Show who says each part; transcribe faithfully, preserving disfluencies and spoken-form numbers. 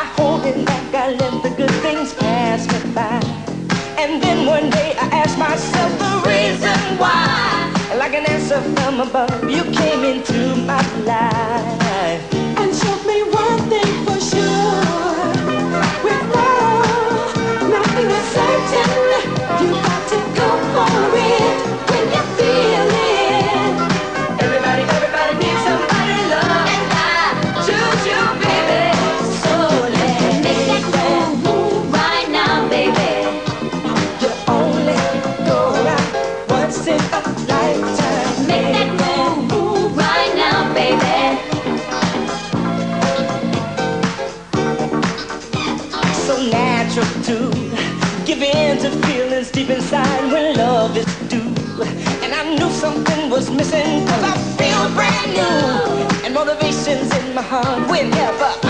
Speaker 1: holding back, I let the good things pass me by. And then one day I asked myself the reason why. And like an answer from above, you came into my life
Speaker 2: and showed me one thing for sure. With love, nothing is certain. You got to go for it when you feel it.
Speaker 1: Everybody, everybody needs somebody to love, and I choose you, baby. So let's
Speaker 2: Make that move, move right now, baby.
Speaker 1: You only go around once in a lifetime.
Speaker 2: Make that move, move right now, baby.
Speaker 1: So natural to give in to feelings deep inside when love is due. And I knew something was missing, cause I feel brand new. And motivation's in my heart whenever